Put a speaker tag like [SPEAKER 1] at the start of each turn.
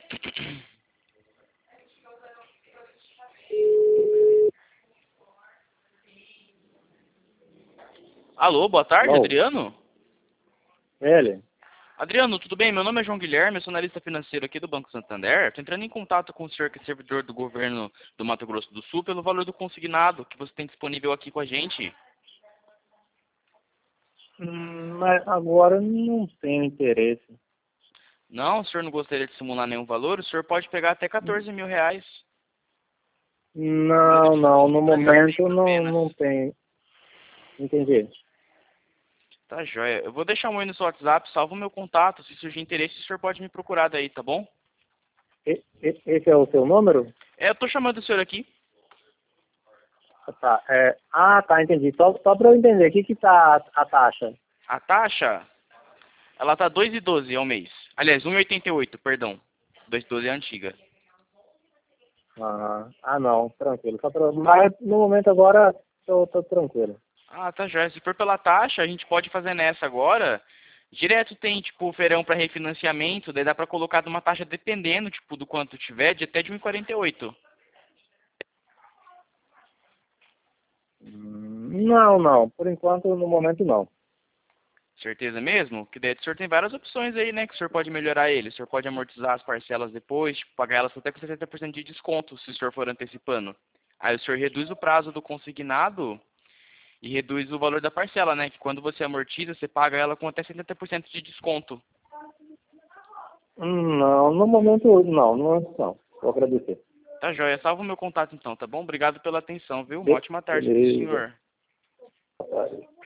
[SPEAKER 1] Alô, boa tarde,
[SPEAKER 2] Alô,
[SPEAKER 1] Adriano?
[SPEAKER 2] ele?
[SPEAKER 1] Adriano, tudo bem? Meu nome é João Guilherme, eu sou analista financeiro aqui do Banco Santander. Estou entrando em contato com o senhor que é servidor do governo do Mato Grosso do Sul pelo valor do consignado que você tem disponível aqui com a gente.
[SPEAKER 2] Mas agora não tenho interesse.
[SPEAKER 1] Não, o senhor não gostaria de simular nenhum valor? O senhor pode pegar até 14 mil reais. Valor
[SPEAKER 2] Não,
[SPEAKER 1] de
[SPEAKER 2] não, no
[SPEAKER 1] compra de
[SPEAKER 2] momento
[SPEAKER 1] alimento
[SPEAKER 2] não,
[SPEAKER 1] apenas.
[SPEAKER 2] não tenho. Entendi.
[SPEAKER 1] Tá joia. Eu vou deixar um oi no seu WhatsApp, salva o meu contato. Se surgir interesse, o senhor pode me procurar daí, tá bom?
[SPEAKER 2] Esse é o seu número?
[SPEAKER 1] Eu tô chamando o senhor aqui.
[SPEAKER 2] Tá, tá, entendi. Só para eu entender, o que tá a taxa?
[SPEAKER 1] A taxa, ela tá 2,12 ao mês. Aliás, 1,88, perdão. 2,12 é a antiga.
[SPEAKER 2] Não, tranquilo. Mas no momento agora tô tranquilo.
[SPEAKER 1] Ah, tá joia. Se for pela taxa, a gente pode fazer nessa agora. Direto tem, tipo, verão para refinanciamento, daí dá para colocar numa taxa dependendo, tipo, do quanto tiver, de até de 1,48.
[SPEAKER 2] Não, não. Por enquanto, no momento, não.
[SPEAKER 1] Certeza mesmo? Que daí o senhor tem várias opções aí, né, que o senhor pode melhorar ele. O senhor pode amortizar as parcelas depois, tipo, pagar elas até com 70% de desconto, se o senhor for antecipando. Aí o senhor reduz o prazo do consignado e reduz o valor da parcela, né? Que quando você amortiza, você paga ela com até 70% de desconto.
[SPEAKER 2] Não, no momento, não. No momento, não. Vou agradecer.
[SPEAKER 1] Tá joia. Salva o meu contato então, tá bom? Obrigado pela atenção, viu? Uma ótima tarde pro
[SPEAKER 2] Beleza.
[SPEAKER 1] senhor.